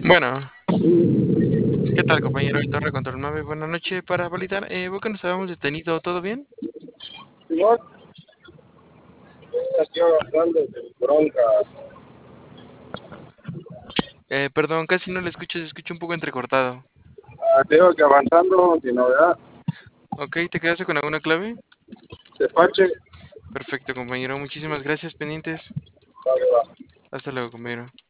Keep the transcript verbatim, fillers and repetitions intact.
Bueno, ¿qué tal, compañero de Torre Control nueve? Buenas noches para validar. Eh, ¿vos que nos habíamos detenido? ¿Todo bien? Simón, aquí avanzando sin bronca. Eh, perdón, casi no le escucho, se escucha un poco entrecortado. Ah, te digo que avanzando sin novedad. Ok, ¿te quedaste con alguna clave? Despache, Perfecto, compañero. Muchísimas gracias, pendientes. vale, va. Hasta luego, compañero.